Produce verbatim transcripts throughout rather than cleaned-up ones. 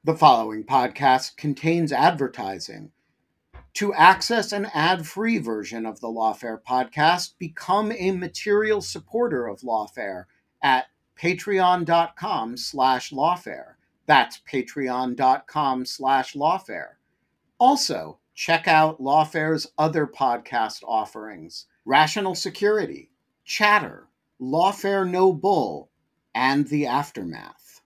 The following podcast contains advertising. To access an ad-free version of the Lawfare podcast, become a material supporter of Lawfare at patreon.com slash lawfare. That's patreon.com slash lawfare. Also, check out Lawfare's other podcast offerings: Rational Security, Chatter, Lawfare No Bull, and The Aftermath.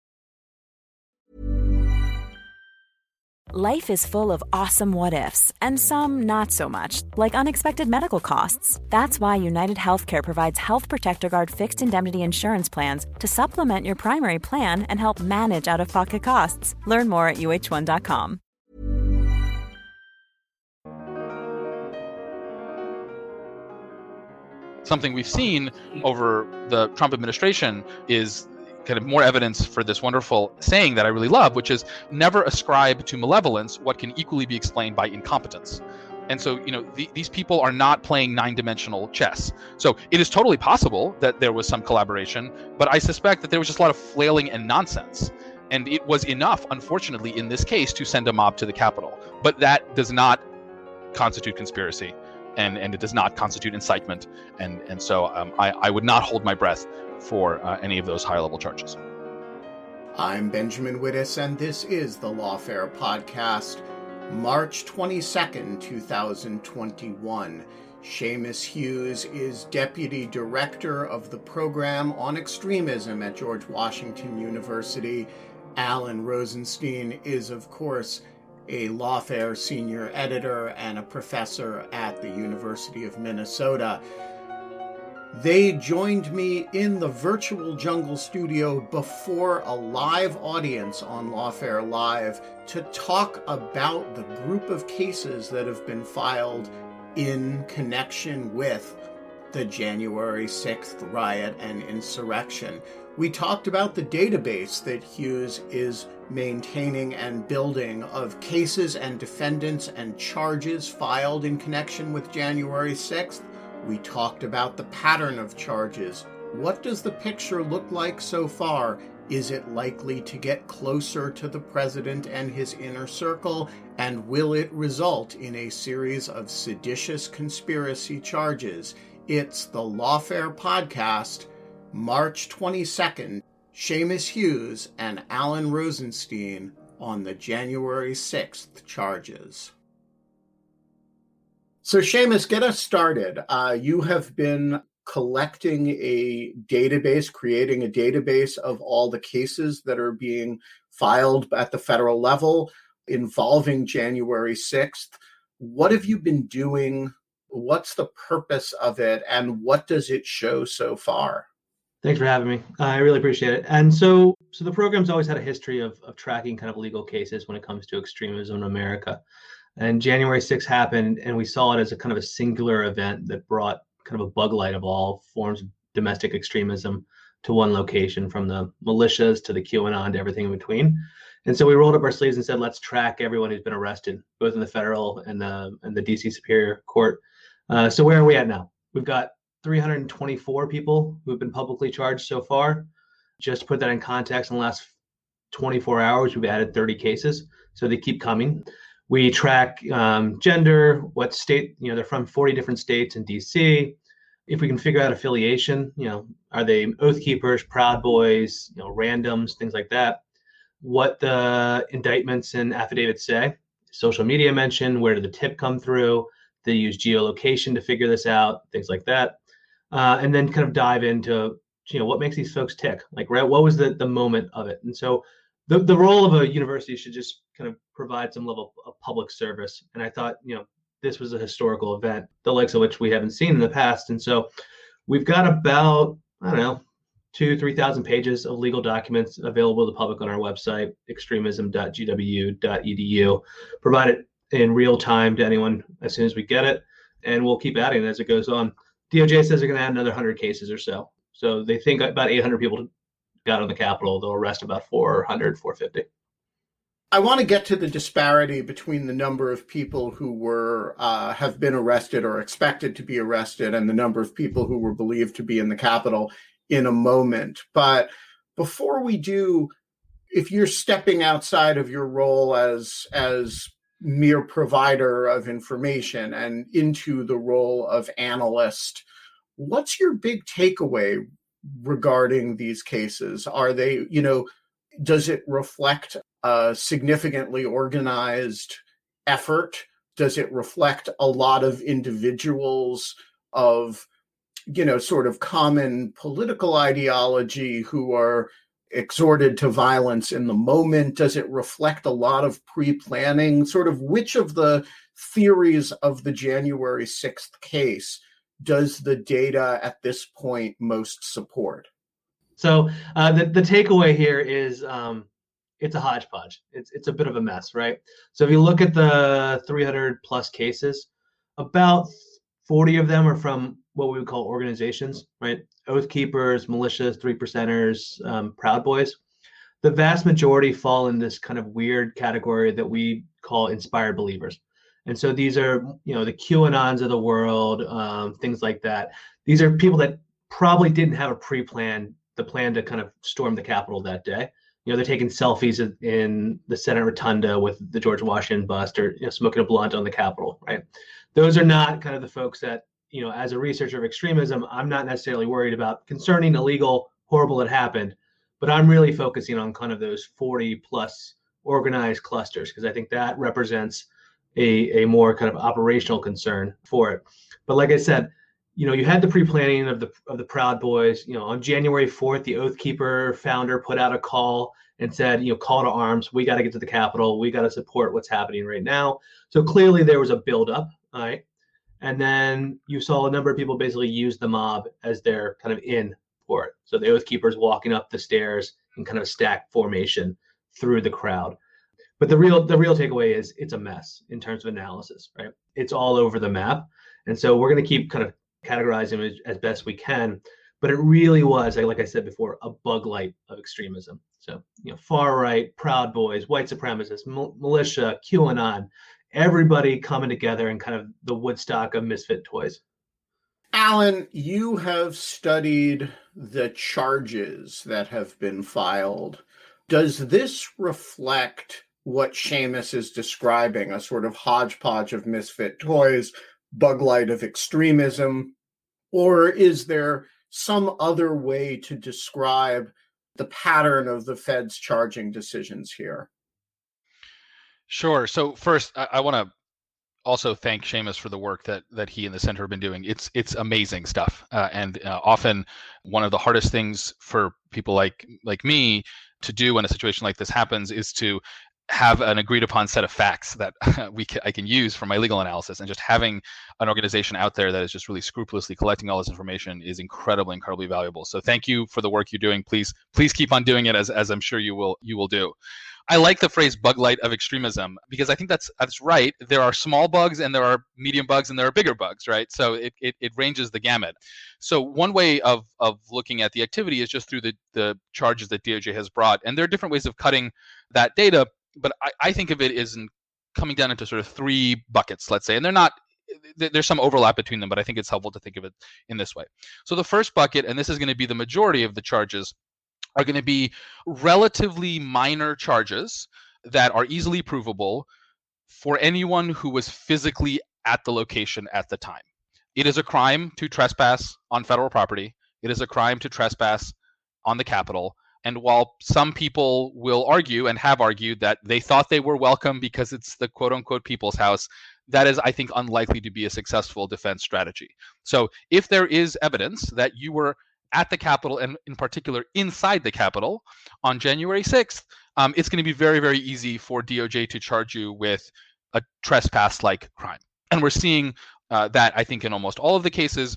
Life is full of awesome what-ifs, and some not so much, like unexpected medical costs. That's why United Healthcare provides Health Protector Guard fixed indemnity insurance plans to supplement your primary plan and help manage out-of-pocket costs. Learn more at U H one dot com. Something we've seen over the Trump administration is kind of more evidence for this wonderful saying that I really love, which is never ascribe to malevolence what can equally be explained by incompetence. And so, you know, the, these people are not playing nine-dimensional chess. So it is totally possible that there was some collaboration, but I suspect that there was just a lot of flailing and nonsense. And it was enough, unfortunately, in this case, to send a mob to the Capitol. But that does not constitute conspiracy, and, and it does not constitute incitement. And, and so um, I, I would not hold my breath for uh, any of those higher-level charges. I'm Benjamin Wittes, and this is the Lawfare Podcast, March twenty-second, twenty twenty-one. Seamus Hughes is Deputy Director of the Program on Extremism at George Washington University. Alan Rosenstein is, of course, a Lawfare Senior Editor and a professor at the University of Minnesota. They joined me in the virtual Jungle studio before a live audience on Lawfare Live to talk about the group of cases that have been filed in connection with the January sixth riot and insurrection. We talked about the database that Hughes is maintaining and building of cases and defendants and charges filed in connection with January sixth. We talked about the pattern of charges. What does the picture look like so far? Is it likely to get closer to the president and his inner circle? And will it result in a series of seditious conspiracy charges? It's the Lawfare Podcast, March twenty-second. Seamus Hughes and Alan Rosenstein on the January sixth charges. So, Seamus, get us started. Uh, you have been collecting a database, creating a database of all the cases that are being filed at the federal level involving January sixth. What have you been doing? What's the purpose of it? And what does it show so far? Thanks for having me. I really appreciate it. And so, so the program's always had a history of, of tracking kind of legal cases when it comes to extremism in America. And January sixth happened, and we saw it as a kind of a singular event that brought kind of a bug light of all forms of domestic extremism to one location, from the militias to the QAnon to everything in between. And so we rolled up our sleeves and said, let's track everyone who's been arrested, both in the federal and the and the D C Superior Court. Uh, so where are we at now? We've got three hundred twenty-four people who've been publicly charged so far. Just to put that in context, in the last twenty-four hours, we've added thirty cases. So they keep coming. We track um, gender, what state, you know, they're from forty different states in D C. If we can figure out affiliation, you know, are they Oath Keepers, Proud Boys, you know, randoms, things like that. What the indictments and affidavits say. Social media mention, where did the tip come through? They use geolocation to figure this out, things like that. Uh, and then kind of dive into, you know, what makes these folks tick? Like, right, what was the, the moment of it? And so the, the role of a university should just kind of provide some level of public service. And I thought, you know, this was a historical event, the likes of which we haven't seen in the past. And so we've got about, I don't know, two, three thousand pages of legal documents available to the public on our website, extremism dot g w dot e d u. Provide it in real time to anyone as soon as we get it, and we'll keep adding it as it goes on. D O J says they're going to add another one hundred cases or so. So they think about eight hundred people got on the Capitol. They'll arrest about four hundred, four fifty. I want to get to the disparity between the number of people who were uh, have been arrested or expected to be arrested and the number of people who were believed to be in the Capitol in a moment. But before we do, if you're stepping outside of your role as as mere provider of information and into the role of analyst, what's your big takeaway regarding these cases? Are they, you know, does it reflect a significantly organized effort? Does it reflect a lot of individuals of, you know, sort of common political ideology who are exhorted to violence in the moment? Does it reflect a lot of pre-planning? Sort of which of the theories of the January sixth case does the data at this point most support? So uh, the, the takeaway here is um, it's a hodgepodge. It's it's a bit of a mess, right? So if you look at the three hundred plus cases, about forty of them are from what we would call organizations, right? Oath Keepers, militias, three percenters, um, Proud Boys. The vast majority fall in this kind of weird category that we call inspired believers. And so these are, you know, the QAnons of the world, um, things like that. These are people that probably didn't have a pre-plan, the plan to kind of storm the Capitol that day. You know, they're taking selfies in the Senate Rotunda with the George Washington bust, or, you know, smoking a blunt on the Capitol, right? Those are not kind of the folks that, you know, as a researcher of extremism, I'm not necessarily worried about concerning, illegal, horrible that happened, but I'm really focusing on kind of those forty plus organized clusters, because I think that represents a, a more kind of operational concern for it. But like I said, you know, you had the pre-planning of the of the Proud Boys. You know, on January fourth, the Oath Keeper founder put out a call and said, you know, call to arms. We got to get to the Capitol. We got to support what's happening right now. So clearly there was a buildup, all right? And then you saw a number of people basically use the mob as their kind of in for it. So the Oath Keepers walking up the stairs in kind of a stacked formation through the crowd. But the real the real takeaway is it's a mess in terms of analysis, right? It's all over the map. And so we're going to keep kind of categorizing it as best we can. But it really was, like I said before, a bug light of extremism. So, you know, far right, Proud Boys, white supremacists, mil- militia, QAnon, everybody coming together in kind of the Woodstock of misfit toys. Alan, you have studied the charges that have been filed. Does this reflect what Seamus is describing, a sort of hodgepodge of misfit toys, bug light of extremism? Or is there some other way to describe the pattern of the Fed's charging decisions here? Sure. So first, I, I want to also thank Seamus for the work that that he and the center have been doing. It's it's amazing stuff, uh, and uh, often one of the hardest things for people like like me to do when a situation like this happens is to have an agreed upon set of facts that we can, I can use for my legal analysis. And just having an organization out there that is just really scrupulously collecting all this information is incredibly, incredibly valuable. So thank you for the work you're doing. Please, please keep on doing it, as as I'm sure you will you will do. I like the phrase bug light of extremism because I think that's that's right. There are small bugs and there are medium bugs and there are bigger bugs, right? So it it, it ranges the gamut. So one way of of looking at the activity is just through the, the charges that D O J has brought. And there are different ways of cutting that data. But I, I think of it as in coming down into sort of three buckets, let's say, and they're not, there's some overlap between them, but I think it's helpful to think of it in this way. So the first bucket, and this is going to be the majority of the charges, are going to be relatively minor charges that are easily provable for anyone who was physically at the location at the time. It is a crime to trespass on federal property. It is a crime to trespass on the Capitol. And while some people will argue and have argued that they thought they were welcome because it's the quote unquote people's house, that is, I think, unlikely to be a successful defense strategy. So if there is evidence that you were at the Capitol, and in particular inside the Capitol on January sixth, um, it's going to be very, very easy for D O J to charge you with a trespass-like crime. And we're seeing uh, that, I think, in almost all of the cases.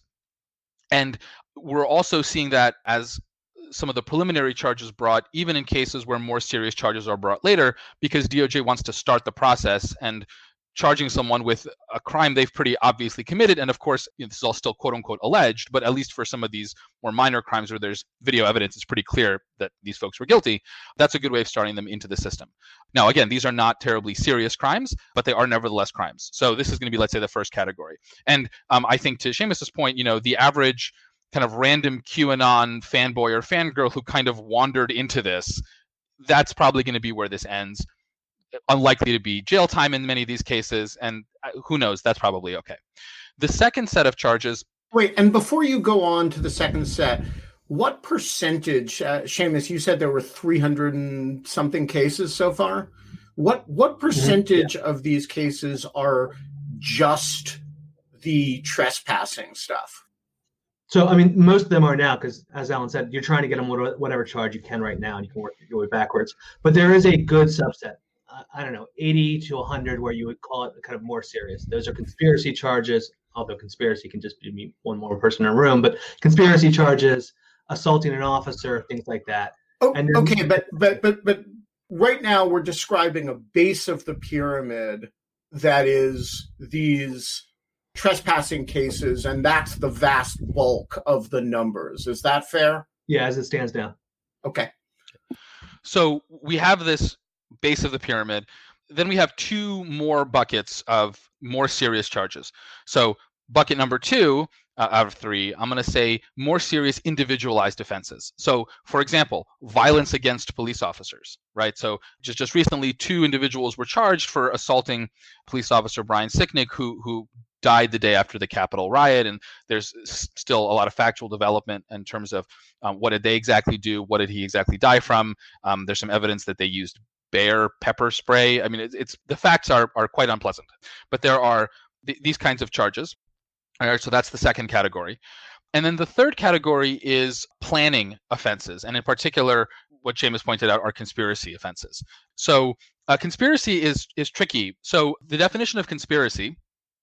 And we're also seeing that as some of the preliminary charges brought, even in cases where more serious charges are brought later, because D O J wants to start the process, and charging someone with a crime they've pretty obviously committed. And of course, you know, this is all still quote unquote alleged, but at least for some of these more minor crimes where there's video evidence, it's pretty clear that these folks were guilty. That's a good way of starting them into the system. Now, again, these are not terribly serious crimes, but they are nevertheless crimes. So this is going to be, let's say, the first category. And um, I think to Seamus's point, you know, the average kind of random QAnon fanboy or fangirl who kind of wandered into this that's probably going to be where this ends. Unlikely to be jail time in many of these cases, and who knows, that's probably okay. The second set of charges. Wait, and before you go on to the second set, what percentage, uh, Seamus, you said there were three hundred and something cases so far. What what percentage yeah. of these cases are just the trespassing stuff? So, I mean, most of them are now, because as Alan said, you're trying to get them whatever charge you can right now, and you can work your way backwards. But there is a good subset. I don't know, eighty to one hundred, where you would call it kind of more serious. Those are conspiracy charges, although conspiracy can just be one more person in a room, but conspiracy charges, assaulting an officer, things like that. Oh, and then, okay, but but but but right now we're describing a base of the pyramid that is these trespassing cases, and that's the vast bulk of the numbers. Is that fair? Yeah, as it stands now. Okay. So we have this base of the pyramid. Then we have two more buckets of more serious charges. So bucket number two uh, out of three, I'm going to say more serious individualized offenses. So for example, violence against police officers, right? So just, just recently, two individuals were charged for assaulting police officer Brian Sicknick, who who died the day after the Capitol riot. And there's still a lot of factual development in terms of um, what did they exactly do? What did he exactly die from? Um, there's some evidence that they used bear pepper spray. I mean, it's, it's the facts are are quite unpleasant, but there are th- these kinds of charges. All right, so that's the second category. And then the third category is planning offenses. And in particular, what Seamus pointed out are conspiracy offenses. So uh, conspiracy is is tricky. So the definition of conspiracy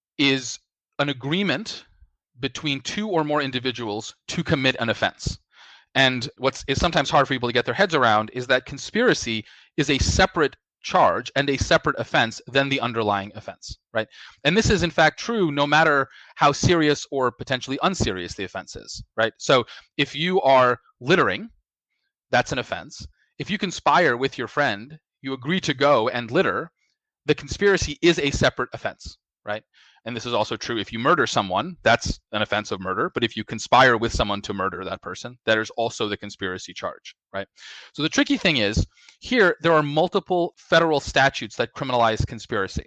is an agreement between two or more individuals to commit an offense. And what's is sometimes hard for people to get their heads around is that conspiracy is a separate charge and a separate offense than the underlying offense, right? And this is in fact true no matter how serious or potentially unserious the offense is, right? So if you are littering, that's an offense. If you conspire with your friend, you agree to go and litter, the conspiracy is a separate offense, right? And this is also true if you murder someone, that's an offense of murder. But if you conspire with someone to murder that person, that is also the conspiracy charge, right? So the tricky thing is, here there are multiple federal statutes that criminalize conspiracy.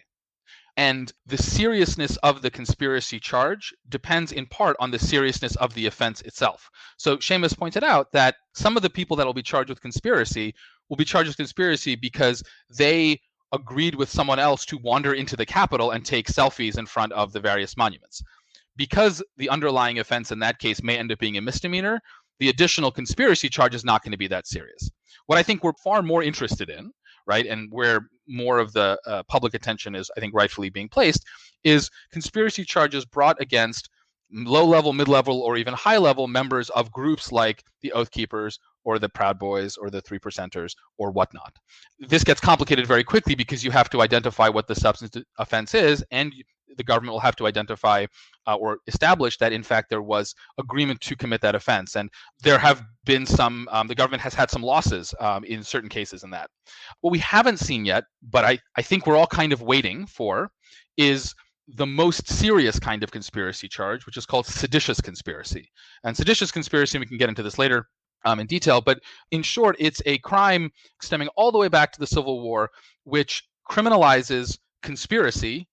And the seriousness of the conspiracy charge depends in part on the seriousness of the offense itself. So Seamus pointed out that some of the people that will be charged with conspiracy will be charged with conspiracy because they agreed with someone else to wander into the Capitol and take selfies in front of the various monuments. Because the underlying offense in that case may end up being a misdemeanor, the additional conspiracy charge is not going to be that serious. What I think we're far more interested in, right, and where more of the uh, public attention is, I think, rightfully being placed, is conspiracy charges brought against low-level, mid-level, or even high-level members of groups like the Oath Keepers or the Proud Boys or the Three Percenters or whatnot. This gets complicated very quickly because you have to identify what the substance offense is, and the government will have to identify uh, or establish that, in fact, there was agreement to commit that offense. And there have been some, um, the government has had some losses um, in certain cases in that. What we haven't seen yet, but I, I think we're all kind of waiting for, is the most serious kind of conspiracy charge, which is called seditious conspiracy. And seditious conspiracy, we can get into this later um, in detail, but in short, it's a crime stemming all the way back to the Civil War, which criminalizes conspiracy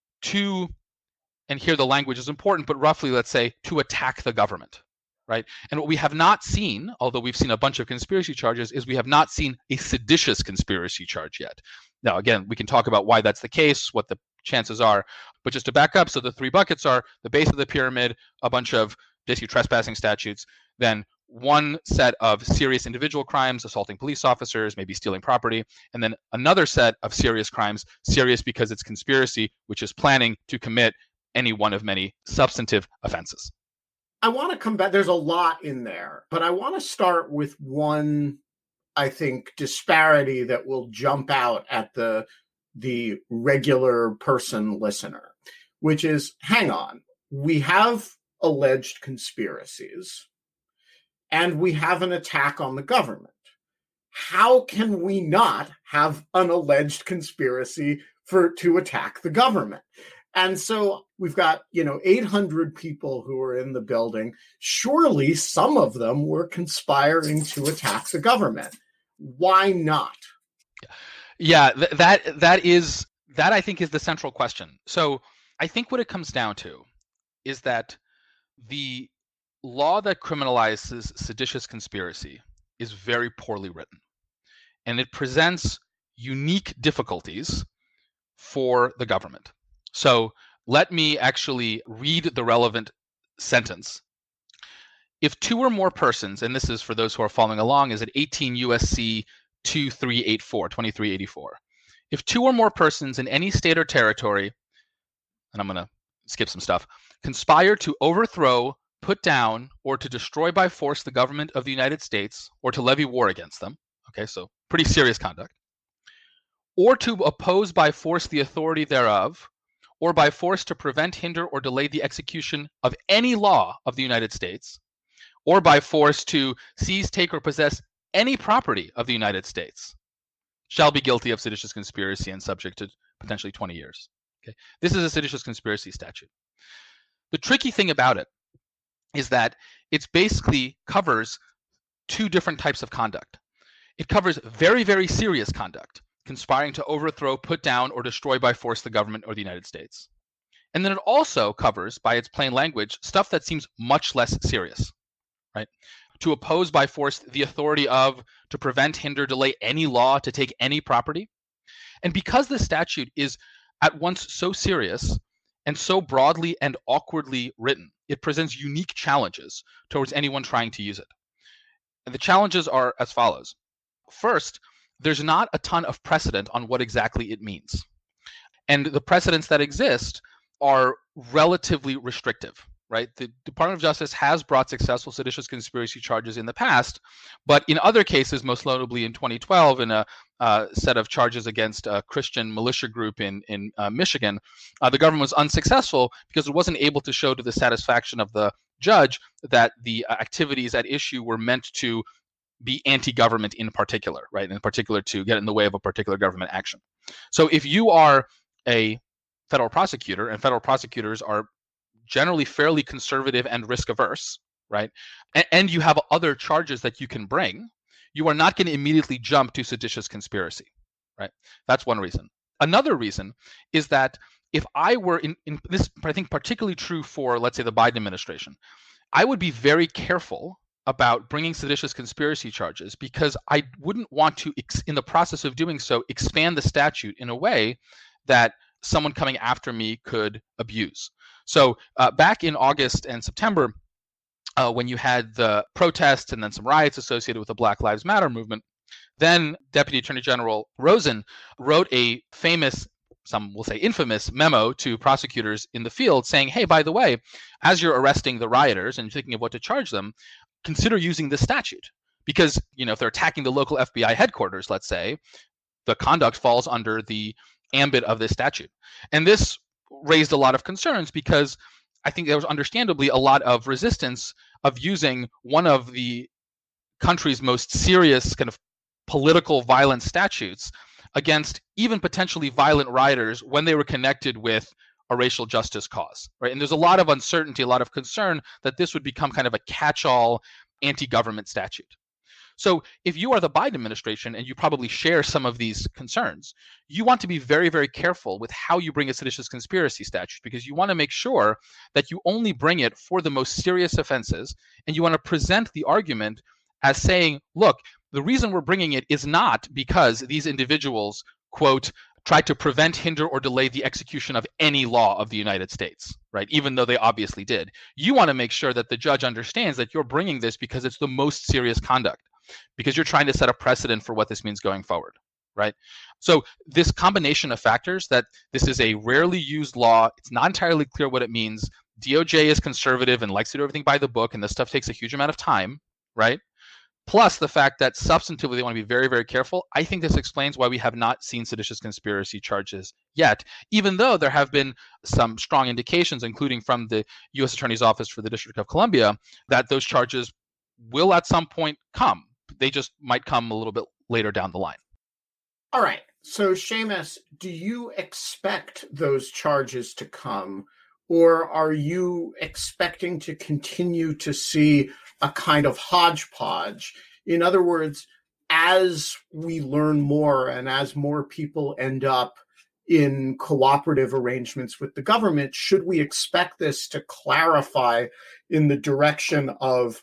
to, and here the language is important, but roughly, let's say, to attack the government, right? And what we have not seen, although we've seen a bunch of conspiracy charges, is we have not seen a seditious conspiracy charge yet. Now, again, we can talk about why that's the case, what the chances are, but just to back up, so the three buckets are the base of the pyramid, a bunch of basically trespassing statutes, then one set of serious individual crimes, assaulting police officers, maybe stealing property, and then another set of serious crimes, serious because it's conspiracy, which is planning to commit any one of many substantive offenses. I want to come back. There's a lot in there, but I want to start with one, I think, disparity that will jump out at the the regular person listener, which is, hang on, we have alleged conspiracies and we have an attack on the government. How can we not have an alleged conspiracy for to attack the government? And so we've got, you know, eight hundred people who are in the building. Surely some of them were conspiring to attack the government. Why not? Yeah, th- that that is that I think is the central question. So I think what it comes down to is that the law that criminalizes seditious conspiracy is very poorly written, and it presents unique difficulties for the government. So let me actually read the relevant sentence. If two or more persons, and this is for those who are following along, is at eighteen U S C twenty-three eighty-four, twenty-three eighty-four. If two or more persons in any state or territory, and I'm going to skip some stuff, conspire to overthrow, put down, or to destroy by force the government of the United States, or to levy war against them, okay, so pretty serious conduct, or to oppose by force the authority thereof, or by force to prevent, hinder, or delay the execution of any law of the United States, or by force to seize, take, or possess any property of the United States, shall be guilty of seditious conspiracy and subject to potentially twenty years. Okay, this is a seditious conspiracy statute. The tricky thing about it is that it basically covers two different types of conduct. It covers very, very serious conduct, conspiring to overthrow, put down, or destroy by force the government or the United States. And then it also covers, by its plain language, stuff that seems much less serious, right? To oppose by force the authority of, to prevent, hinder, delay any law, to take any property. And because the statute is at once so serious and so broadly and awkwardly written, it presents unique challenges towards anyone trying to use it. And the challenges are as follows. First, there's not a ton of precedent on what exactly it means. And the precedents that exist are relatively restrictive, right? The Department of Justice has brought successful seditious conspiracy charges in the past, but in other cases, most notably in twenty twelve, in a uh, set of charges against a Christian militia group in, in uh, Michigan, uh, the government was unsuccessful because it wasn't able to show to the satisfaction of the judge that the uh, activities at issue were meant to be anti-government in particular, right? In particular, to get in the way of a particular government action. So if you are a federal prosecutor, and federal prosecutors are generally fairly conservative and risk averse, right? And, and you have other charges that you can bring, you are not going to immediately jump to seditious conspiracy, right? That's one reason. Another reason is that if I were in, in this, I think particularly true for, let's say, the Biden administration, I would be very careful about bringing seditious conspiracy charges because I wouldn't want to, ex- in the process of doing so, expand the statute in a way that someone coming after me could abuse. So uh, back in August and September, uh, when you had the protests and then some riots associated with the Black Lives Matter movement, then Deputy Attorney General Rosen wrote a famous, some will say infamous, memo to prosecutors in the field saying, hey, by the way, as you're arresting the rioters and thinking of what to charge them, consider using this statute. Because, you know, if they're attacking the local F B I headquarters, let's say, the conduct falls under the ambit of this statute. And this raised a lot of concerns because I think there was understandably a lot of resistance of using one of the country's most serious kind of political violence statutes against even potentially violent rioters when they were connected with a racial justice cause, right? And there's a lot of uncertainty, a lot of concern that this would become kind of a catch-all anti-government statute. So if you are the Biden administration and you probably share some of these concerns, you want to be very, very careful with how you bring a seditious conspiracy statute because you want to make sure that you only bring it for the most serious offenses, and you want to present the argument as saying, look, the reason we're bringing it is not because these individuals, quote, try to prevent, hinder, or delay the execution of any law of the United States, right? Even though they obviously did. You want to make sure that the judge understands that you're bringing this because it's the most serious conduct, because you're trying to set a precedent for what this means going forward, right? So this combination of factors, that this is a rarely used law, it's not entirely clear what it means, D O J is conservative and likes to do everything by the book, and this stuff takes a huge amount of time, right? Plus the fact that substantively they want to be very, very careful. I think this explains why we have not seen seditious conspiracy charges yet, even though there have been some strong indications, including from the U S Attorney's Office for the District of Columbia, that those charges will at some point come. They just might come a little bit later down the line. All right. So, Seamus, do you expect those charges to come, or are you expecting to continue to see a kind of hodgepodge? In other words, as we learn more and as more people end up in cooperative arrangements with the government, should we expect this to clarify in the direction of,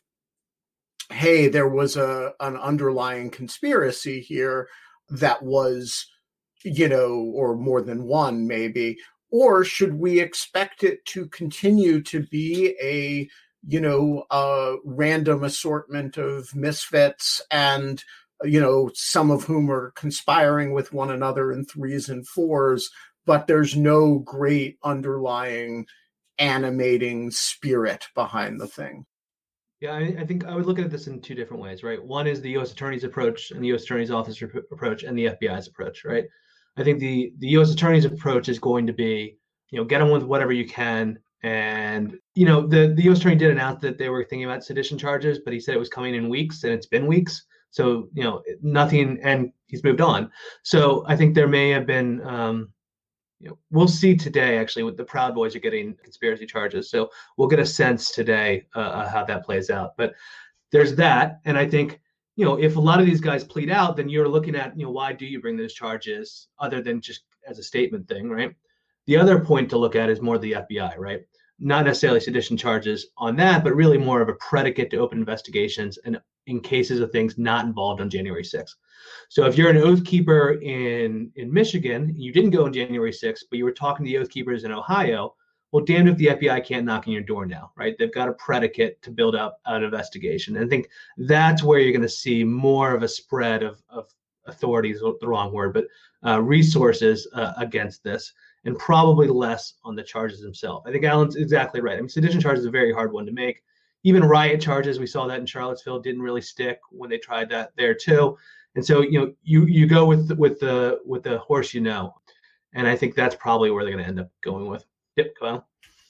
hey, there was a an underlying conspiracy here that was, you know, or more than one maybe, or should we expect it to continue to be a, you know, a random assortment of misfits and, you know, some of whom are conspiring with one another in threes and fours, but there's no great underlying animating spirit behind the thing? Yeah, I, I think I would look at this in two different ways, right? One is the U S Attorney's approach and the U S Attorney's Office rep- approach and the F B I's approach, right? I think the, the U S Attorney's approach is going to be, you know, get on with whatever you can. And, you know, the, the U S Attorney did announce that they were thinking about sedition charges, but he said it was coming in weeks, and it's been weeks. So, you know, nothing, and he's moved on. So I think there may have been, um, you know, we'll see today, actually, what the Proud Boys are getting conspiracy charges. So we'll get a sense today uh, how that plays out. But there's that. And I think, you know, if a lot of these guys plead out, then you're looking at, you know, why do you bring those charges other than just as a statement thing, right? The other point to look at is more the F B I, right? Not necessarily sedition charges on that, but really more of a predicate to open investigations and in cases of things not involved on January sixth. So if you're an oath keeper in, in Michigan, you didn't go on January sixth, but you were talking to the oath keepers in Ohio, well, damned if the F B I can't knock on your door now, right? They've got a predicate to build up an investigation. And I think that's where you're going to see more of a spread of, of authorities, the wrong word, but uh, resources uh, against this, and probably less on the charges themselves. I think Alan's exactly right. I mean, sedition charges is a very hard one to make. Even riot charges, we saw that in Charlottesville, didn't really stick when they tried that there too. And so, you know, you you go with with the with the horse you know, and I think that's probably where they're going to end up going with. Yep, Kyle.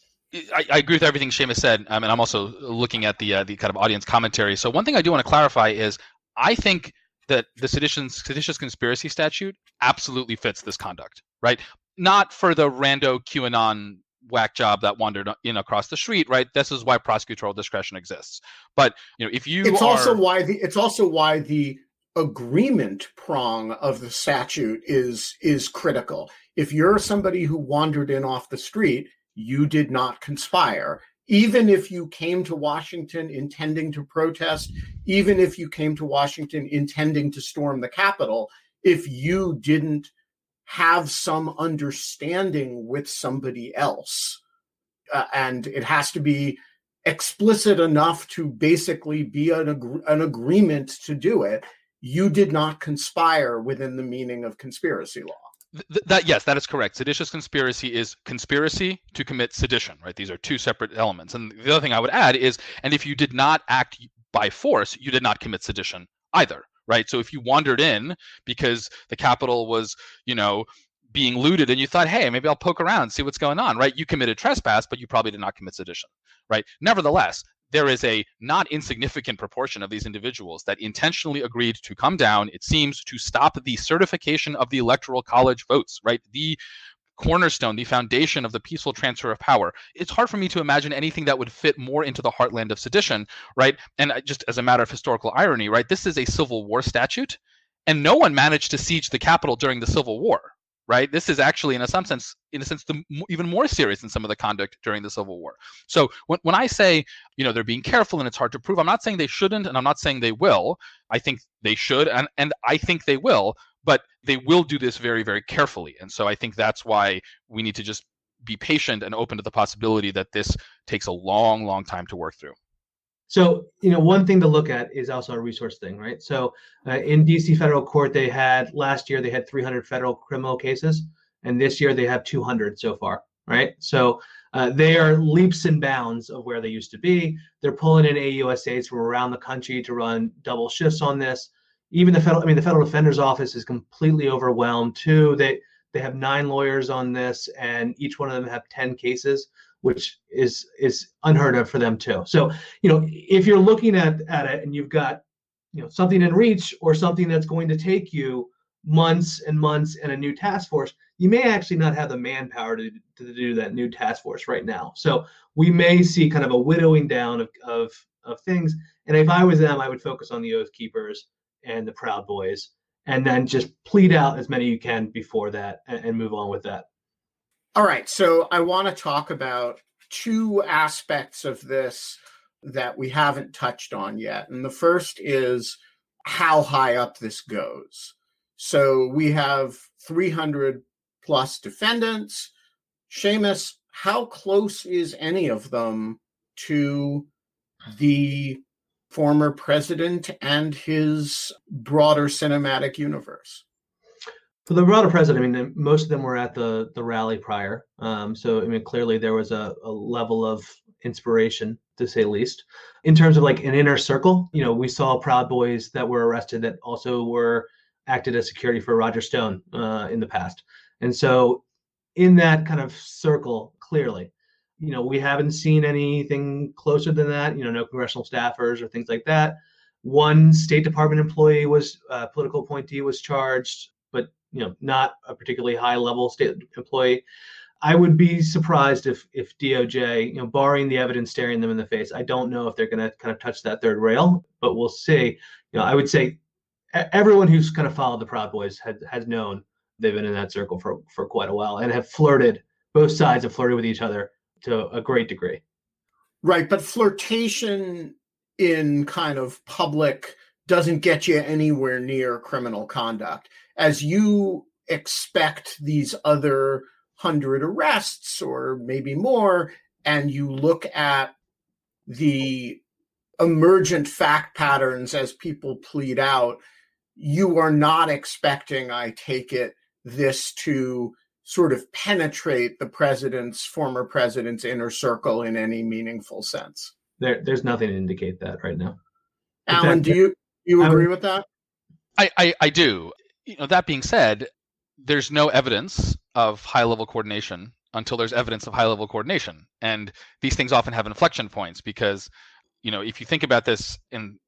I, I agree with everything Seamus said, um, and I'm also looking at the uh, the kind of audience commentary. So one thing I do want to clarify is I think that the sedition, seditious conspiracy statute absolutely fits this conduct, right? Not for the rando QAnon whack job that wandered in across the street, right? This is why prosecutorial discretion exists. But you know, if you it's are... also why the it's also why the agreement prong of the statute is is critical. If you're somebody who wandered in off the street, you did not conspire. Even if you came to Washington intending to protest, even if you came to Washington intending to storm the Capitol, if you didn't have some understanding with somebody else, uh, and it has to be explicit enough to basically be an, ag- an agreement to do it, you did not conspire within the meaning of conspiracy law. Th- that yes, that is correct. Seditious conspiracy is conspiracy to commit sedition, right? These are two separate elements. And the other thing I would add is, and if you did not act by force, you did not commit sedition either, right? So if you wandered in because the Capitol was, you know, being looted and you thought, hey, maybe I'll poke around, see what's going on, right? You committed trespass, but you probably did not commit sedition, right? Nevertheless, there is a not insignificant proportion of these individuals that intentionally agreed to come down, it seems, to stop the certification of the Electoral College votes, right? The cornerstone, the foundation of the peaceful transfer of power. It's hard for me to imagine anything that would fit more into the heartland of sedition, right? And just as a matter of historical irony, right, this is a Civil War statute, and no one managed to siege the Capitol during the Civil War, right? This is actually, in a some sense, in a sense, the, even more serious than some of the conduct during the Civil War. So when when I say, you know, they're being careful and it's hard to prove, I'm not saying they shouldn't, and I'm not saying they will. I think they should, and and I think they will, but they will do this very, very carefully. And so I think that's why we need to just be patient and open to the possibility that this takes a long, long time to work through. So, you know, one thing to look at is also a resource thing, right? So uh, in D C federal court, they had, last year, they had three hundred federal criminal cases, and this year they have two hundred so far, right? So uh, they are leaps and bounds of where they used to be. They're pulling in A U S As from around the country to run double shifts on this. Even the federal, I mean, the Federal Defender's Office is completely overwhelmed too. They, they have nine lawyers on this, and each one of them have ten cases, which is is unheard of for them too. So, you know, if you're looking at, at it and you've got, you know, something in reach or something that's going to take you months and months and a new task force, you may actually not have the manpower to, to do that new task force right now. So we may see kind of a widowing down of, of, of things. And if I was them, I would focus on the Oath Keepers and the Proud Boys, and then just plead out as many you can before that and, and move on with that. All right. So I want to talk about two aspects of this that we haven't touched on yet. And the first is how high up this goes. So we have three hundred plus defendants. Seamus, how close is any of them to the former president and his broader cinematic universe? For the broader president, I mean, most of them were at the the rally prior. Um, so, I mean, clearly there was a, a level of inspiration, to say the least. In terms of like an inner circle, you know, we saw Proud Boys that were arrested that also were acted as security for Roger Stone uh, in the past. And so in that kind of circle, clearly, you know, we haven't seen anything closer than that, you know, no congressional staffers or things like that. One State Department employee was, uh, political appointee was charged, but, you know, not a particularly high level state employee. I would be surprised if if D O J, you know, barring the evidence staring them in the face, I don't know if they're going to kind of touch that third rail, but we'll see. You know, I would say everyone who's kind of followed the Proud Boys had, has known they've been in that circle for, for quite a while and have flirted, both sides have flirted with each other to a great degree. Right, but flirtation in kind of public doesn't get you anywhere near criminal conduct. As you expect these other hundred arrests or maybe more, and you look at the emergent fact patterns as people plead out, you are not expecting, I take it, this to sort of penetrate the president's, former president's inner circle in any meaningful sense. There, there's nothing to indicate that right now. Alan, do you you agree with that? I, I, I do. You know, that being said, there's no evidence of high-level coordination until there's evidence of high-level coordination. And these things often have inflection points because, you know, if you think about this, and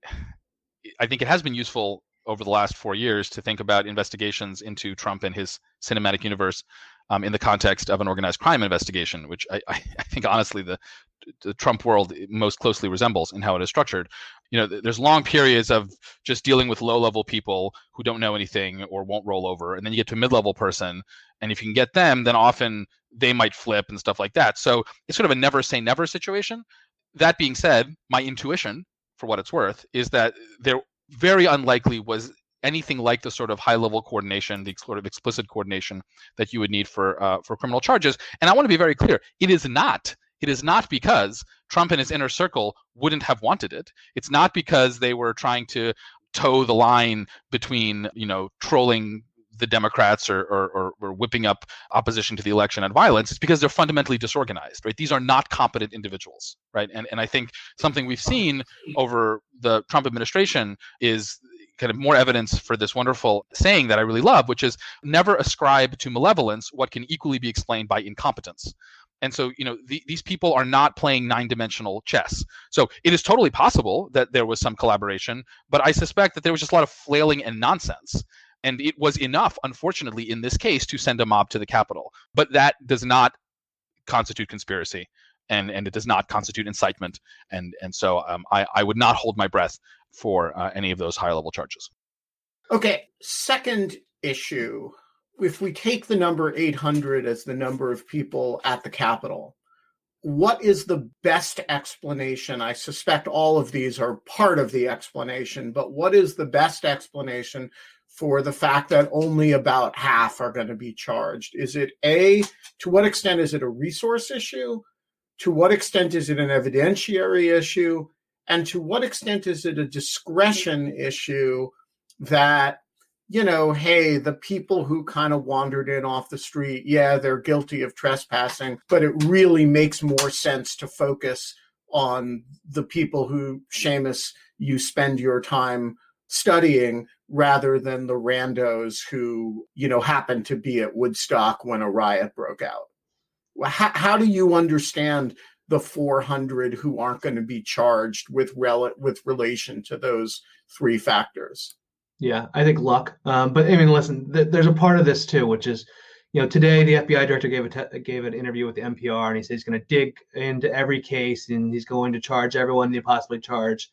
I think it has been useful over the last four years to think about investigations into Trump and his cinematic universe um, in the context of an organized crime investigation, which I, I, I think honestly the, the Trump world most closely resembles in how it is structured. You know, there's long periods of just dealing with low-level people who don't know anything or won't roll over, and then you get to a mid-level person, and if you can get them, then often they might flip and stuff like that. So it's sort of a never say never situation. That being said, my intuition, for what it's worth, is that there very unlikely was anything like the sort of high-level coordination, the sort of explicit coordination that you would need for uh, for criminal charges. And I want to be very clear: it is not. It is not because Trump and his inner circle wouldn't have wanted it. It's not because they were trying to toe the line between, you know, trolling the Democrats or, or, or, or whipping up opposition to the election and violence. It's because they're fundamentally disorganized, right? These are not competent individuals, right? And and I think something we've seen over the Trump administration is kind of more evidence for this wonderful saying that I really love, which is never ascribe to malevolence what can equally be explained by incompetence. And so, you know, the, these people are not playing nine-dimensional chess. So it is totally possible that there was some collaboration, but I suspect that there was just a lot of flailing and nonsense. And it was enough, unfortunately, in this case, to send a mob to the Capitol. But that does not constitute conspiracy, and, and it does not constitute incitement. And and so um, I, I would not hold my breath for uh, any of those high-level charges. Okay, second issue. If we take the number eight hundred as the number of people at the Capitol, what is the best explanation? I suspect all of these are part of the explanation, but what is the best explanation for the fact that only about half are going to be charged? Is it A, to what extent is it a resource issue? To what extent is it an evidentiary issue? And to what extent is it a discretion issue that, you know, hey, the people who kind of wandered in off the street, yeah, they're guilty of trespassing, but it really makes more sense to focus on the people who, Seamus, you spend your time studying rather than the randos who, you know, happened to be at Woodstock when a riot broke out. How, how do you understand the four hundred who aren't going to be charged with rel- with relation to those three factors? Yeah, I think luck. Um, but I mean, listen, th- there's a part of this too, which is, you know, today the F B I director gave a te- gave an interview with the N P R, and he said he's going to dig into every case and he's going to charge everyone they possibly charge.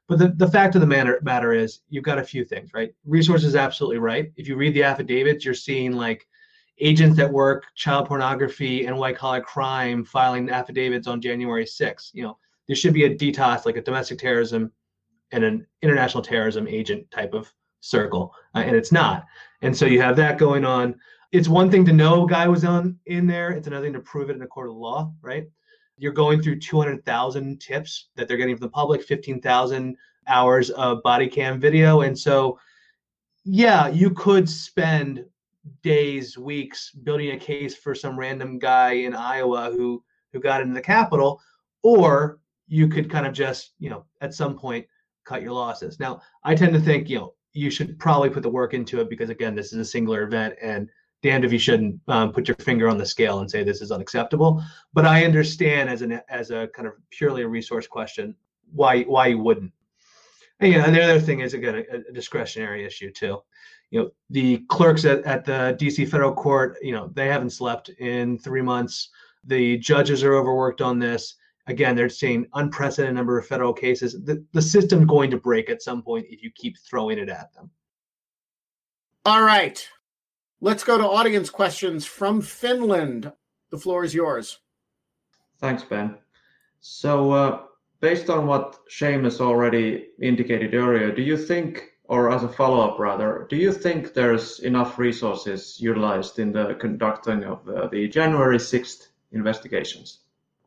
But the, the fact of the matter, matter is you've got a few things, right? Resources is absolutely right. If you read the affidavits, you're seeing like agents that work child pornography and white collar crime filing affidavits on January sixth. You know, there should be a D T O S, like a domestic terrorism and an international terrorism agent type of circle, uh, and it's not. And so you have that going on. It's one thing to know a guy was on in there. It's another thing to prove it in a court of law, right? You're going through two hundred thousand tips that they're getting from the public, fifteen thousand hours of body cam video. And so, yeah, you could spend days, weeks building a case for some random guy in Iowa who, who got into the Capitol, or you could kind of just, you know, at some point cut your losses. Now, I tend to think, you know, you should probably put the work into it because, again, this is a singular event, and damned if you shouldn't um, put your finger on the scale and say this is unacceptable. But I understand as an as a kind of purely a resource question why why you wouldn't. And, you know, and the other thing is, again, a, a discretionary issue too. You know, the clerks at, at the D C federal court, you know, they haven't slept in three months. The judges are overworked on this. Again, they're seeing unprecedented number of federal cases. The, the system's going to break at some point if you keep throwing it at them. All right. Let's go to audience questions from Finland. The floor is yours. Thanks, Ben. So uh, based on what Seamus already indicated earlier, do you think, or as a follow-up rather, do you think there's enough resources utilized in the conducting of uh, the January sixth investigations?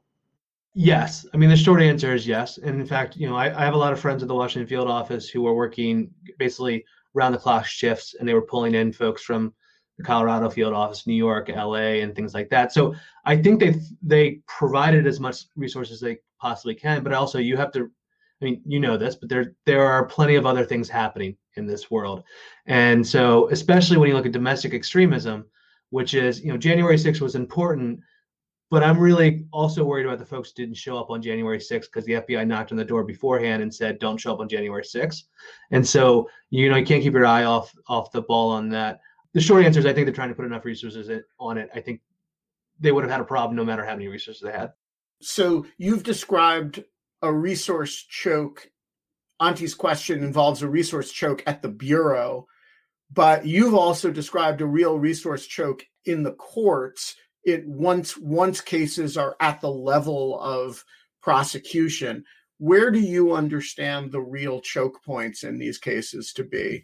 Yes. I mean, the short answer is yes. And in fact, you know, I, I have a lot of friends at the Washington field office who are working basically round-the-clock shifts, and they were pulling in folks from the Colorado field office, New York, L A, and things like that. So I think they they provided as much resources as they possibly can, but also you have to, I mean, you know this, but there there are plenty of other things happening in this world. And so especially when you look at domestic extremism, which is, you know, January sixth was important, but I'm really also worried about the folks who didn't show up on January sixth because the F B I knocked on the door beforehand and said, don't show up on January sixth. And so, you know, you can't keep your eye off off the ball on that. The short answer is I think they're trying to put enough resources on it. I think they would have had a problem no matter how many resources they had. So you've described a resource choke. Anti's question involves a resource choke at the Bureau, but you've also described a real resource choke in the courts. It once once cases are at the level of prosecution. Where do you understand the real choke points in these cases to be?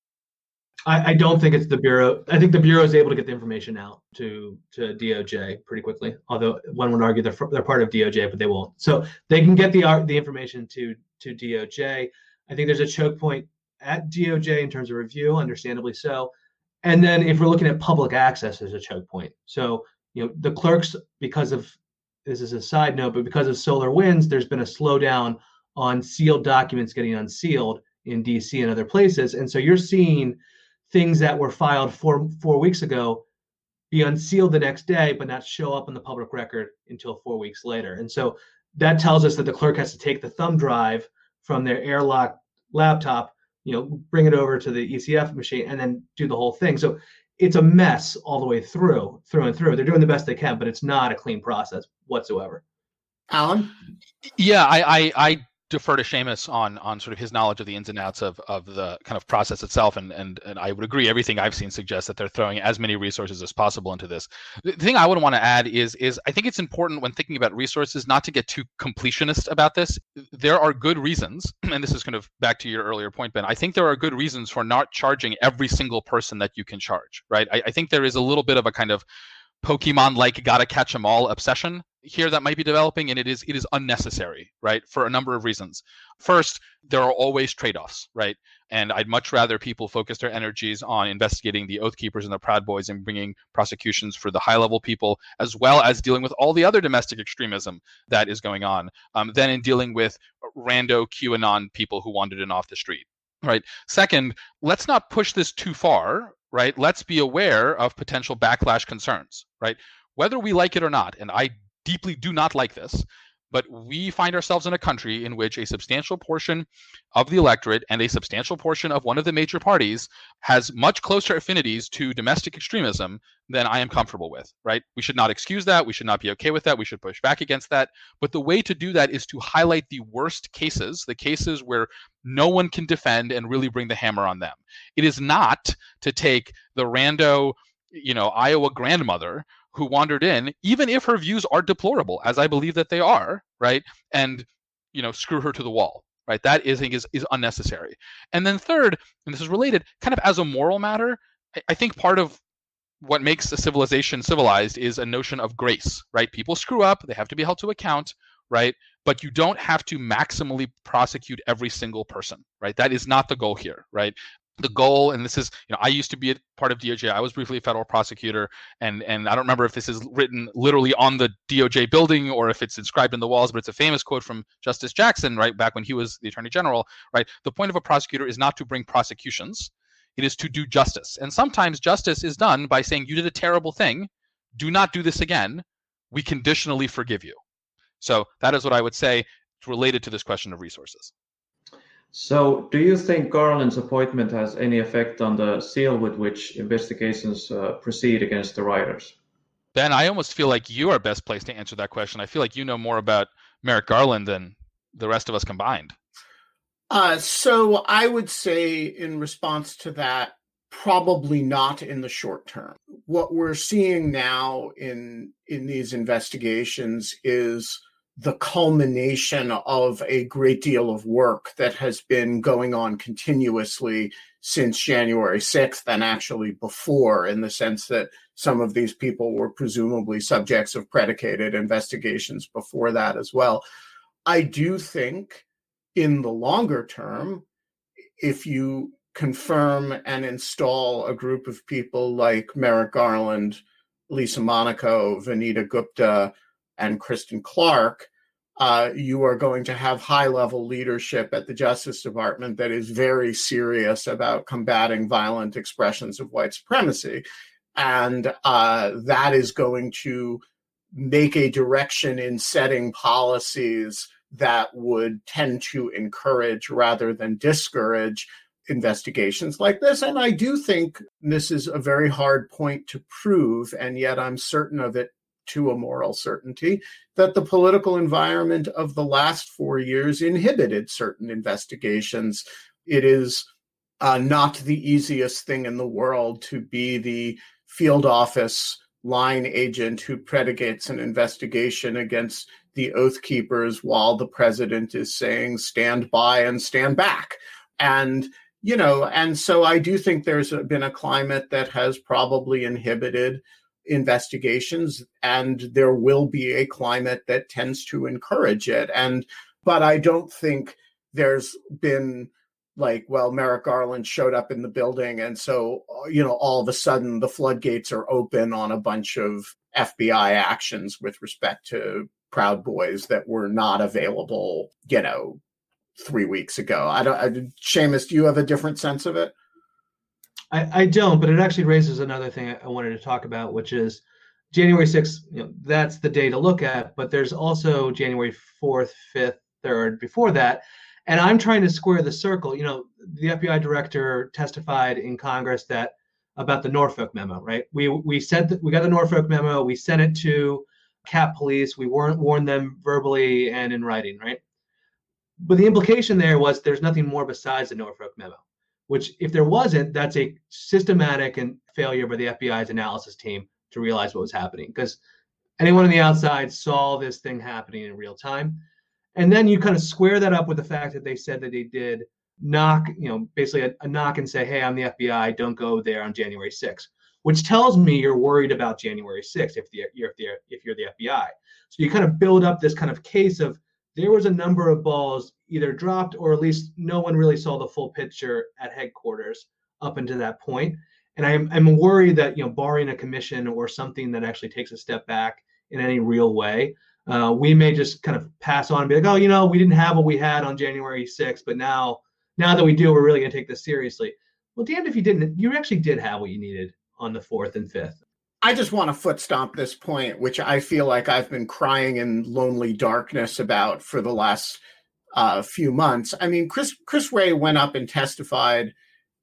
I, I don't think it's the Bureau. I think the Bureau is able to get the information out to, to D O J pretty quickly, although one would argue they're, they're part of D O J, but they won't. So they can get the the information to, to D O J. I think there's a choke point at D O J in terms of review, understandably so. And then if we're looking at public access, there's a choke point. So, you know, the clerks, because of, this is a side note, but because of SolarWinds, there's been a slowdown on sealed documents getting unsealed in D C and other places. And so you're seeing things that were filed four four weeks ago be unsealed the next day, but not show up on the public record until four weeks later. And so that tells us that the clerk has to take the thumb drive from their airlock laptop, you know, bring it over to the E C F machine, and then do the whole thing. So it's a mess all the way through, through and through. They're doing the best they can, but it's not a clean process whatsoever. Alan? Yeah, I, I, I defer to Seamus on on sort of his knowledge of the ins and outs of, of the kind of process itself, and, and and I would agree. Everything I've seen suggests that they're throwing as many resources as possible into this. The thing I would want to add is is I think it's important when thinking about resources not to get too completionist about this. There are good reasons, and this is kind of back to your earlier point, Ben. I think there are good reasons for not charging every single person that you can charge, right? I, I think there is a little bit of a kind of Pokemon-like gotta catch 'em all obsession here that might be developing, and it is it is unnecessary, right, for a number of reasons. First, there are always trade-offs, right? And I'd much rather people focus their energies on investigating the Oath Keepers and the Proud Boys and bringing prosecutions for the high-level people, as well as dealing with all the other domestic extremism that is going on, um, than in dealing with rando QAnon people who wandered in off the street, right? Second, let's not push this too far, right? Let's be aware of potential backlash concerns, right? Whether we like it or not, and I deeply do not like this, But we find ourselves in a country in which a substantial portion of the electorate and a substantial portion of one of the major parties has much closer affinities to domestic extremism than I am comfortable with, right? We should not excuse that. We should not be okay with that. We should push back against that. But the way to do that is to highlight the worst cases, the cases where no one can defend and really bring the hammer on them. It is not to take the rando, you know, Iowa grandmother who wandered in, even if her views are deplorable, as I believe that they are, right? And, you know, screw her to the wall, right? That is, I think, is, is unnecessary. And then third, and this is related, kind of as a moral matter, I, I think part of what makes a civilization civilized is a notion of grace, right? People screw up, they have to be held to account, right? But you don't have to maximally prosecute every single person, right? That is not the goal here, right? The goal, and this is, you know, I used to be a part of D O J. I was briefly a federal prosecutor, and and I don't remember if this is written literally on the D O J building or if it's inscribed in the walls, but it's a famous quote from Justice Jackson, right, back when he was the Attorney General, right? The point of a prosecutor is not to bring prosecutions. It is to do justice. And sometimes justice is done by saying, you did a terrible thing. Do not do this again. We conditionally forgive you. So that is what I would say related to this question of resources. So do you think Garland's appointment has any effect on the zeal with which investigations uh, proceed against the rioters? Ben, I almost feel like you are best placed to answer that question. I feel like you know more about Merrick Garland than the rest of us combined. Uh, so I would say in response to that, probably not in the short term. What we're seeing now in in these investigations is the culmination of a great deal of work that has been going on continuously since January sixth, and actually before, in the sense that some of these people were presumably subjects of predicated investigations before that as well. I do think in the longer term, if you confirm and install a group of people like Merrick Garland, Lisa Monaco, Vanita Gupta, and Kristen Clark, uh, you are going to have high-level leadership at the Justice Department that is very serious about combating violent expressions of white supremacy. And uh, that is going to make a direction in setting policies that would tend to encourage rather than discourage investigations like this. And I do think this is a very hard point to prove, and yet I'm certain of it to a moral certainty, that the political environment of the last four years inhibited certain investigations. It is uh, not the easiest thing in the world to be the field office line agent who predicates an investigation against the Oath Keepers while the president is saying stand by and stand back. And, you know, and so I do think there's been a climate that has probably inhibited investigations, and there will be a climate that tends to encourage it. And, but I don't think there's been like, well, Merrick Garland showed up in the building, and so, you know, all of a sudden the floodgates are open on a bunch of F B I actions with respect to Proud Boys that were not available, you know, three weeks ago. I don't, I, Seamus, do you have a different sense of it? I, I don't, but it actually raises another thing I, I wanted to talk about, which is January sixth, you know, that's the day to look at, but there's also January fourth, fifth, third before that. And I'm trying to square the circle. You know, the F B I director testified in Congress that about the Norfolk memo, right? We we said that we got the Norfolk memo, we sent it to Cap Police, we weren't warned them verbally and in writing, right? But the implication there was there's nothing more besides the Norfolk memo, which if there wasn't, that's a systematic and failure by the F B I's analysis team to realize what was happening, because anyone on the outside saw this thing happening in real time. And then you kind of square that up with the fact that they said that they did knock, you know, basically a, a knock and say, hey, I'm the F B I, don't go there on January sixth, which tells me you're worried about January sixth if, the, you're, if, the, if you're the F B I. So you kind of build up this kind of case of there was a number of balls either dropped or at least no one really saw the full picture at headquarters up until that point. And I'm, I'm worried that, you know, barring a commission or something that actually takes a step back in any real way, Uh, we may just kind of pass on and be like, oh, you know, we didn't have what we had on January sixth, but now, now that we do, we're really going to take this seriously. Well, damned if you didn't. You actually did have what you needed on the fourth and fifth. I just want to foot stomp this point, which I feel like I've been crying in lonely darkness about for the last uh, few months. I mean, Chris Chris Wray went up and testified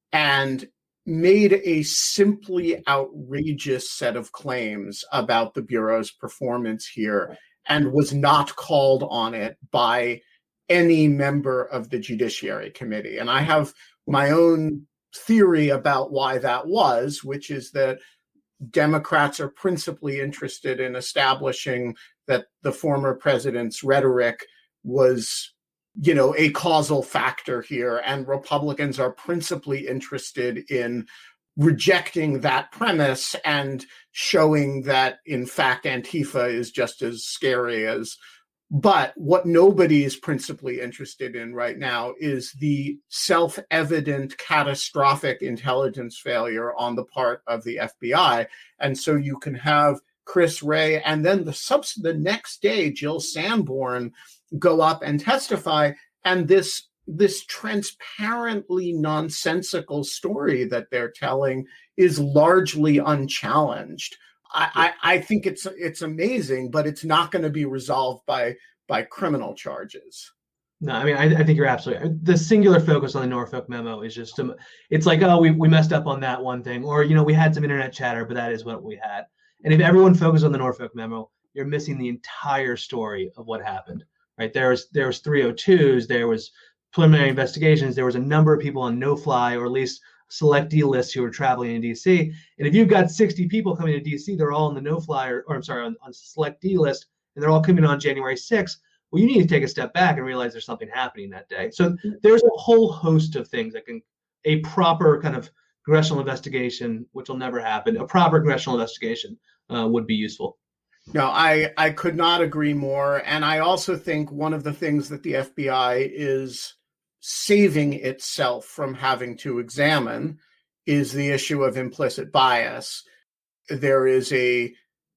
and made a simply outrageous set of claims about the Bureau's performance here and was not called on it by any member of the Judiciary Committee. And I have my own theory about why that was, which is that Democrats are principally interested in establishing that the former president's rhetoric was, you know, a causal factor here, and Republicans are principally interested in rejecting that premise and showing that, in fact, Antifa is just as scary as. But what nobody is principally interested in right now is the self-evident catastrophic intelligence failure on the part of the F B I. And so you can have Chris Wray and then the subs- the next day, Jill Sanborn go up and testify. And this, this transparently nonsensical story that they're telling is largely unchallenged. I, I, I think it's it's amazing, but it's not going to be resolved by by criminal charges. No, I mean, I, I think you're absolutely. The singular focus on the Norfolk memo is just, um, it's like, oh, we, we messed up on that one thing, or, you know, we had some internet chatter, but that is what we had. And if everyone focuses on the Norfolk memo, you're missing the entire story of what happened, right? There was there was three oh twos, there was preliminary investigations, there was a number of people on no-fly, or at least select D lists who are traveling in D C. And if you've got sixty people coming to D C, they're all on the no-fly, or, or I'm sorry, on, on select D list, and they're all coming on January sixth. Well, you need to take a step back and realize there's something happening that day. So there's a whole host of things that can, a proper kind of congressional investigation, which will never happen, a proper congressional investigation uh, would be useful. No, I, I could not agree more. And I also think one of the things that the F B I is saving itself from having to examine is the issue of implicit bias. There is a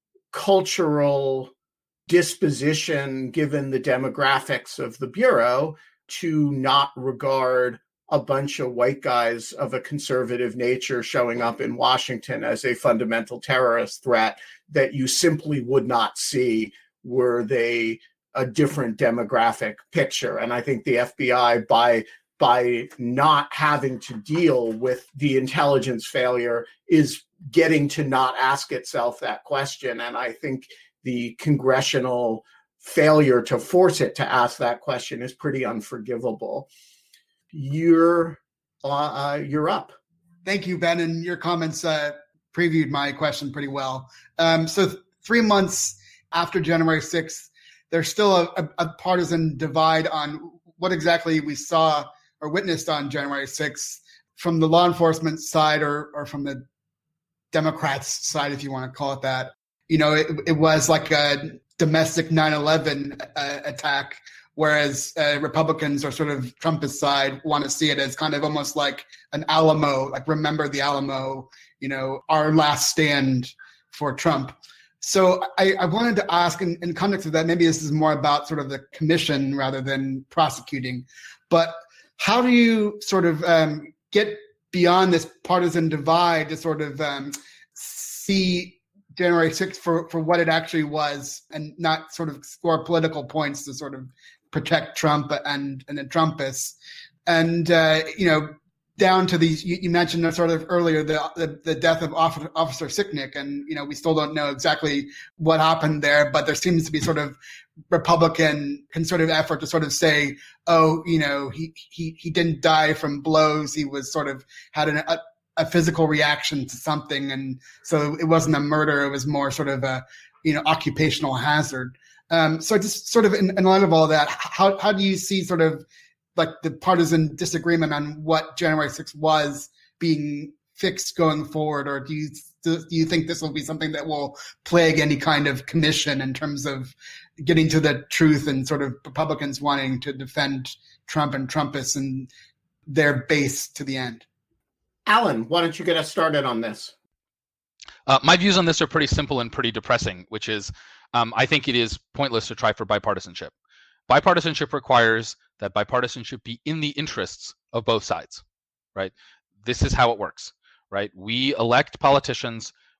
cultural disposition, given the demographics of the Bureau, to not regard a bunch of white guys of a conservative nature showing up in Washington as a fundamental terrorist threat that you simply would not see were they a different demographic picture. And I think the F B I, by by not having to deal with the intelligence failure, is getting to not ask itself that question. And I think the congressional failure to force it to ask that question is pretty unforgivable. You're uh, you're up. Thank you, Ben, and your comments uh, previewed my question pretty well. Um, so th- three months after January sixth, there's still a, a, a partisan divide on what exactly we saw or witnessed on January sixth from the law enforcement side, or or from the Democrats side, if you want to call it that. You know, it, it was like a domestic nine eleven uh, attack, whereas uh, Republicans, or sort of Trumpist side, want to see it as kind of almost like an Alamo, like remember the Alamo, you know, our last stand for Trump. So I, I wanted to ask, in, in context of that, maybe this is more about sort of the commission rather than prosecuting, but how do you sort of um, get beyond this partisan divide to sort of um, see January sixth for, for what it actually was, and not sort of score political points to sort of protect Trump and, and the Trumpists? And, uh, you know, down to these, you, you mentioned sort of earlier the, the the death of Officer Sicknick, and, you know, we still don't know exactly what happened there, but there seems to be sort of Republican conservative effort to sort of say, oh, you know, he he he didn't die from blows, he was sort of had an, a a physical reaction to something, and so it wasn't a murder, it was more sort of a, you know, occupational hazard. Um, so just sort of in, in light of all that, how how do you see sort of like the partisan disagreement on what January sixth was being fixed going forward, or do you do you think this will be something that will plague any kind of commission in terms of getting to the truth, and sort of Republicans wanting to defend Trump and Trumpists and their base to the end? Alan, why don't you get us started on this? Uh, my views on this are pretty simple and pretty depressing, which is um, I think it is pointless to try for bipartisanship. Bipartisanship requires that bipartisanship be in the interests of both sides, right? This is how it works, right? We elect politicians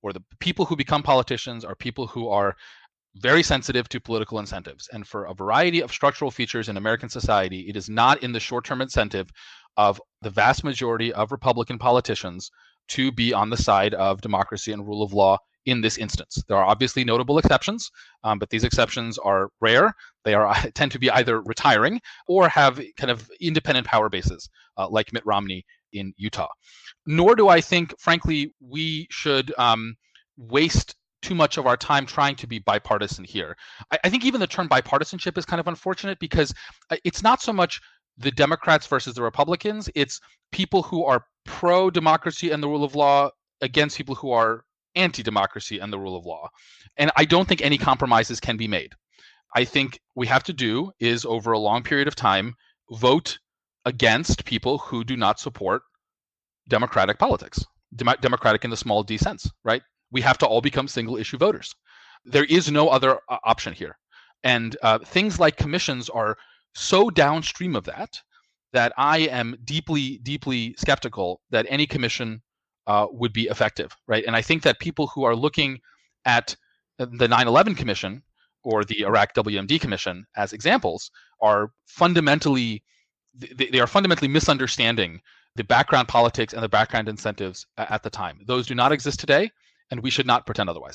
or the people who become politicians are people who are very sensitive to political incentives. And for a variety of structural features in American society, it is not in the short-term incentive of the vast majority of Republican politicians to be on the side of democracy and rule of law in this instance. There are obviously notable exceptions, um, but these exceptions are rare. They are tend to be either retiring or have kind of independent power bases, uh, like Mitt Romney in Utah. Nor do I think, frankly, we should um, waste too much of our time trying to be bipartisan here. I, I think even the term bipartisanship is kind of unfortunate because it's not so much the Democrats versus the Republicans. It's people who are pro-democracy and the rule of law against people who are anti-democracy and the rule of law. And I don't think any compromises can be made. I think we have to do is, over a long period of time, vote against people who do not support democratic politics, Dem- democratic in the small d sense, right? We have to all become single issue voters. There is no other uh, option here. And uh, things like commissions are so downstream of that, that I am deeply, deeply skeptical that any commission uh, would be effective, right? And I think that people who are looking at the nine eleven Commission or the Iraq W M D Commission as examples are fundamentally, they, they are fundamentally misunderstanding the background politics and the background incentives at the time. Those do not exist today, and we should not pretend otherwise.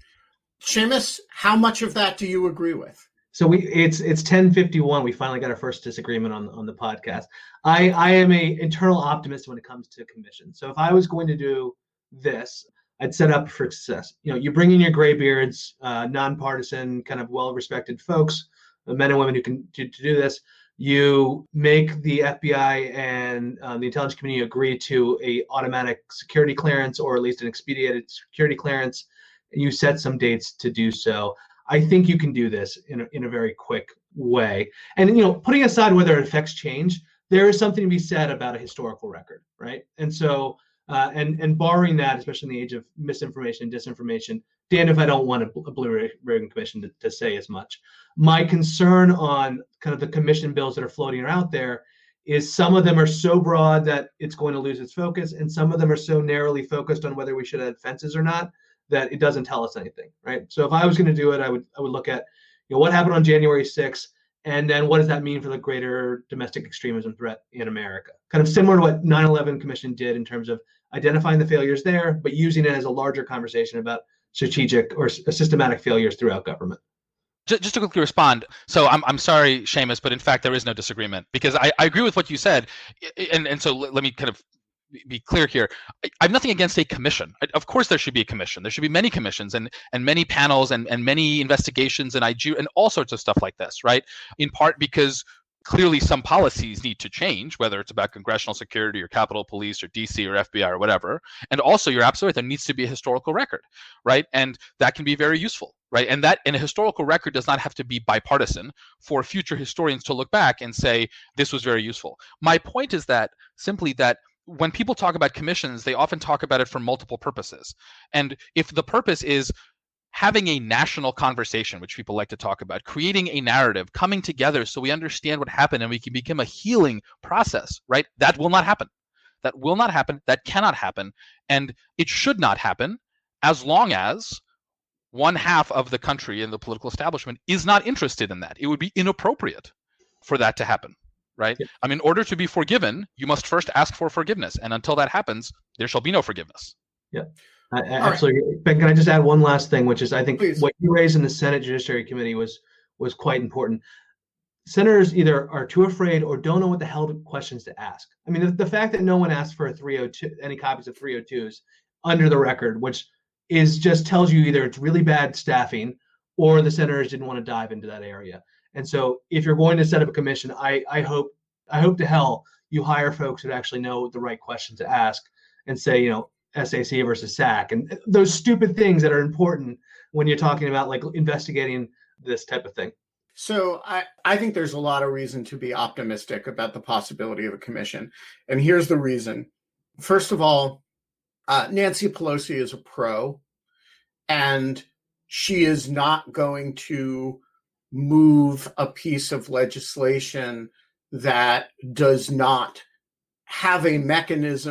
Seamus, how much of that do you agree with? So we it's it's ten fifty-one. We finally got our first disagreement on on the podcast. I I am a internal optimist when it comes to commissions. So if I was going to do this, I'd set up for success. You know, you bring in your graybeards, uh, nonpartisan, kind of well-respected folks, men and women who can to, to do this. You make the F B I and um, the intelligence community agree to a automatic security clearance, or at least an expedited security clearance. And you set some dates to do so. I think you can do this in a, in a very quick way. And, you know, putting aside whether it affects change, there is something to be said about a historical record, right? And so, uh, and and barring that, especially in the age of misinformation and disinformation, Dan, if I don't want a, a Blue Ribbon Commission to, to say as much. My concern on kind of the commission bills that are floating out there is some of them are so broad that it's going to lose its focus, and some of them are so narrowly focused on whether we should add fences or not that it doesn't tell us anything, right? So if I was going to do it, I would I would look at, you know, what happened on January sixth, and then what does that mean for the greater domestic extremism threat in America? Kind of similar to what nine eleven Commission did in terms of identifying the failures there, but using it as a larger conversation about strategic or systematic failures throughout government. Just to quickly respond, so I'm I'm sorry, Seamus, but in fact there is no disagreement, because I, I agree with what you said, and and so let me kind of be clear here. I have nothing against a commission. Of course there should be a commission. There should be many commissions and and many panels and, and many investigations and I G and all sorts of stuff like this, right? In part because clearly some policies need to change, whether it's about congressional security or Capitol Police or D C or F B I or whatever. And also, you're absolutely right, there needs to be a historical record, right? And that can be very useful, right? And that and a historical record does not have to be bipartisan for future historians to look back and say, this was very useful. My point is that simply that when people talk about commissions, they often talk about it for multiple purposes. And if the purpose is having a national conversation, which people like to talk about, creating a narrative, coming together so we understand what happened and we can become a healing process, right? That will not happen. That will not happen. That cannot happen. And it should not happen as long as one half of the country and the political establishment is not interested in that. It would be inappropriate for that to happen. Right? Yeah. I mean, in order to be forgiven, you must first ask for forgiveness. And until that happens, there shall be no forgiveness. Yeah, I, I absolutely. Right. Ben, can I just add one last thing, which is I think Please. What you raised in the Senate Judiciary Committee was was quite important. Senators either are too afraid or don't know what the hell questions to ask. I mean, the, the fact that no one asked for a three oh two, any copies of three oh twos under the record, which is just tells you either it's really bad staffing or the senators didn't want to dive into that area. And so if you're going to set up a commission, I, I hope I hope to hell you hire folks who actually know the right questions to ask and say, you know, S A C versus S A C and those stupid things that are important when you're talking about like investigating this type of thing. So I, I think there's a lot of reason to be optimistic about the possibility of a commission. And here's the reason. First of all, uh, Nancy Pelosi is a pro, and she is not going to move a piece of legislation that does not have a mechanism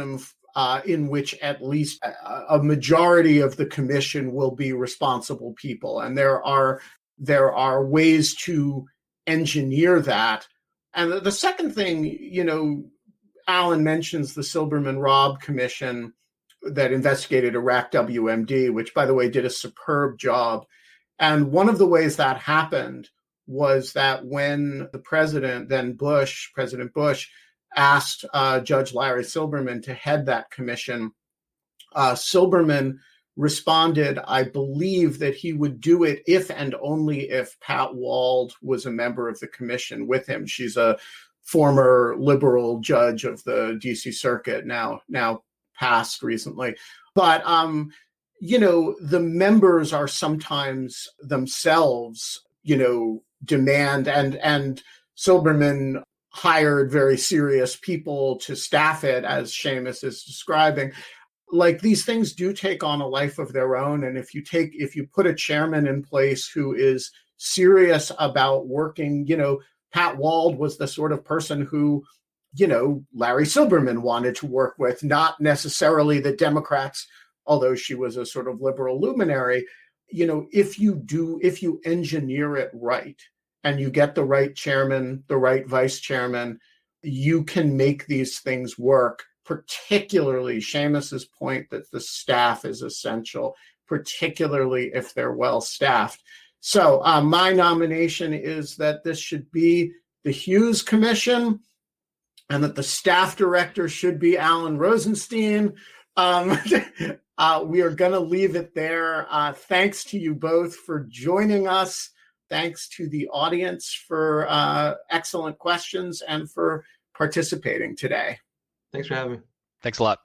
uh, in which at least a, a majority of the commission will be responsible people. And there are there are ways to engineer that. And the, the second thing, you know, Alan mentions the Silberman-Robb Commission that investigated Iraq W M D, which, by the way, did a superb job. And one of the ways that happened was that when the president, then Bush, President Bush, asked uh, Judge Larry Silberman to head that commission, uh, Silberman responded, I believe, that he would do it if and only if Pat Wald was a member of the commission with him. She's a former liberal judge of the D C Circuit, now now passed recently. But, um, you know, the members are sometimes themselves, you know, demand, and and Silberman hired very serious people to staff it, as Seamus is describing. Like, these things do take on a life of their own. And if you take, if you put a chairman in place who is serious about working, you know, Pat Wald was the sort of person who, you know, Larry Silberman wanted to work with, not necessarily the Democrats, although she was a sort of liberal luminary. You know, if you do, if you engineer it right, and you get the right chairman, the right vice chairman, you can make these things work, particularly Seamus's point that the staff is essential, particularly if they're well staffed. So uh, my nomination is that this should be the Hughes Commission and that the staff director should be Alan Rosenstein. Um, uh, we are going to leave it there. Uh, thanks to you both for joining us. Thanks to the audience for uh, excellent questions and for participating today. Thanks for having me. Thanks a lot.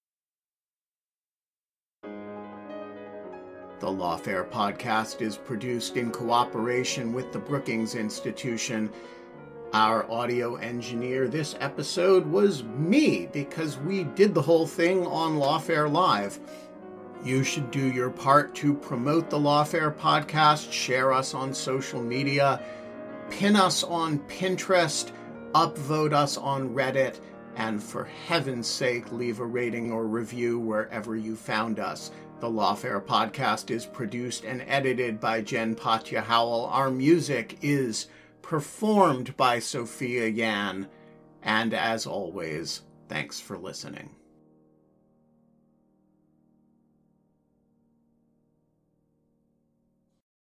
The Lawfare podcast is produced in cooperation with the Brookings Institution. Our audio engineer this episode was me, because we did the whole thing on Lawfare Live. You should do your part to promote the Lawfare podcast, share us on social media, pin us on Pinterest, upvote us on Reddit, and for heaven's sake, leave a rating or review wherever you found us. The Lawfare podcast is produced and edited by Jen Patja Howell. Our music is performed by Sophia Yan. And as always, thanks for listening.